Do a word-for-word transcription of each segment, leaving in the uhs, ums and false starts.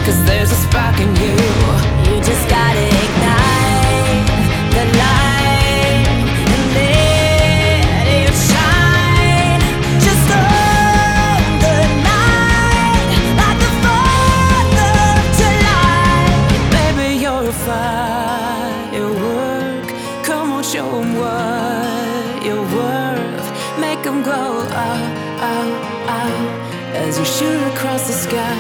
'cause there's a spark in you. You just gotta ignite the light and let it shine. Just on the night, like the fourth of July. Baby, you're a firework. Come on, show 'em what you're worth. Make 'em go out, out, out as you shoot across the sky.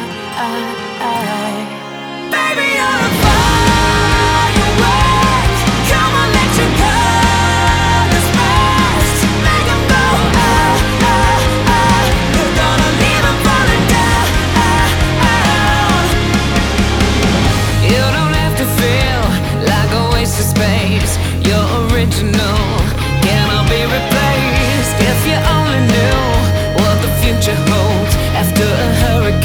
Baby, you're a firework. Come on, let your colors burst. Make 'em go out, out, out. You're gonna leave 'em falling down. You don't have to feel like a waste of space. You're original, cannot be replaced. If you only knew what the future holds after a hurricane.